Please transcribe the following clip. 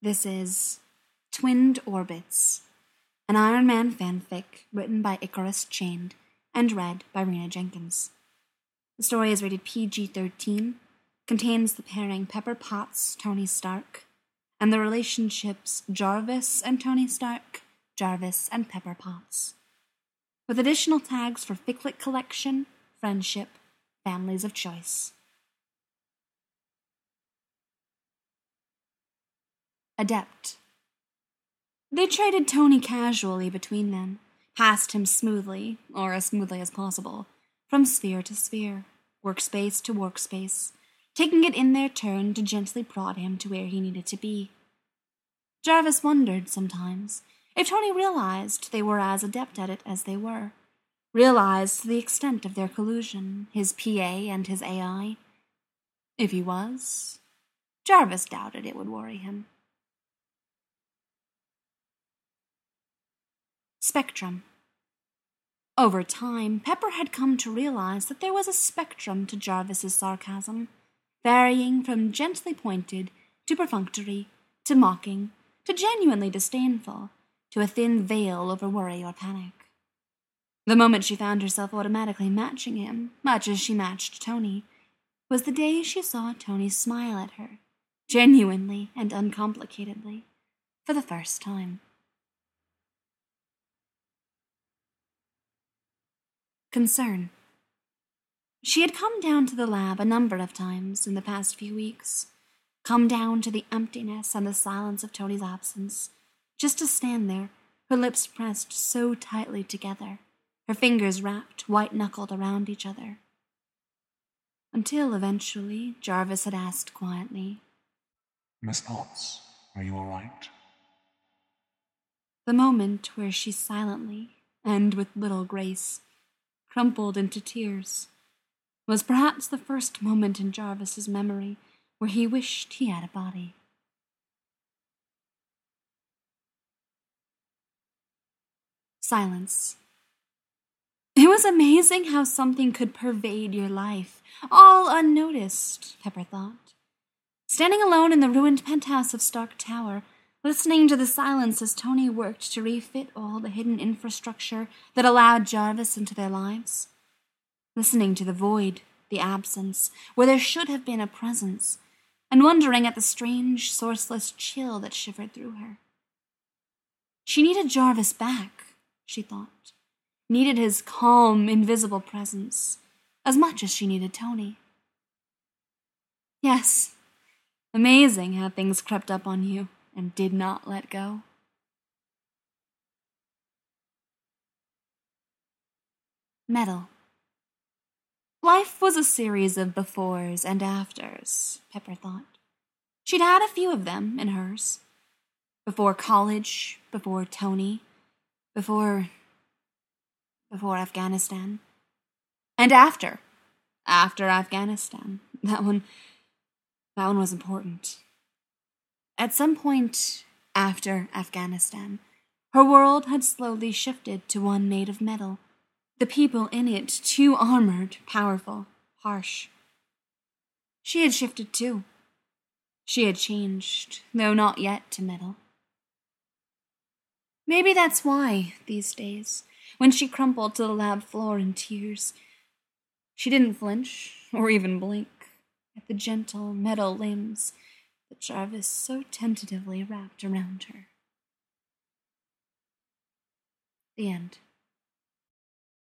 This is Twinned Orbits, an Iron Man fanfic written by Icarus Chained and read by Rena Jenkins. The story is rated PG-13, contains the pairing Pepper Potts, Tony Stark, and the relationships Jarvis and Tony Stark, Jarvis and Pepper Potts, with additional tags for Ficlet Collection, Friendship, Families of Choice. Adept. They traded Tony casually between them, passed him smoothly, or as smoothly as possible, from sphere to sphere, workspace to workspace, taking it in their turn to gently prod him to where he needed to be. Jarvis wondered sometimes if Tony realized they were as adept at it as they were, realized the extent of their collusion, his PA and his AI. If he was, Jarvis doubted it would worry him. Spectrum. Over time, Pepper had come to realize that there was a spectrum to Jarvis's sarcasm, varying from gently pointed to perfunctory, to mocking, to genuinely disdainful, to a thin veil over worry or panic. The moment she found herself automatically matching him, much as she matched Tony, was the day she saw Tony smile at her, genuinely and uncomplicatedly, for the first time. Concern. She had come down to the lab a number of times in the past few weeks, come down to the emptiness and the silence of Tony's absence, just to stand there, her lips pressed so tightly together, her fingers wrapped white-knuckled around each other. Until eventually Jarvis had asked quietly, "Miss Potts, are you all right?" The moment where she silently, and with little grace, crumpled into tears, was perhaps the first moment in Jarvis's memory where he wished he had a body. Silence. It was amazing how something could pervade your life, all unnoticed, Pepper thought. Standing alone in the ruined penthouse of Stark Tower, listening to the silence as Tony worked to refit all the hidden infrastructure that allowed Jarvis into their lives. Listening to the void, the absence, where there should have been a presence, and wondering at the strange, sourceless chill that shivered through her. She needed Jarvis back, she thought. Needed his calm, invisible presence, as much as she needed Tony. Yes, amazing how things crept up on you and did not let go. Metal. Life was a series of befores and afters, Pepper thought. She'd had a few of them in hers. Before college, before Tony, before Afghanistan. And after Afghanistan. That one was important. At some point after Afghanistan, her world had slowly shifted to one made of metal. The people in it too armored, powerful, harsh. She had shifted too. She had changed, though not yet to metal. Maybe that's why, these days, when she crumpled to the lab floor in tears, she didn't flinch or even blink at the gentle metal limbs that Jarvis so tentatively wrapped around her. The end.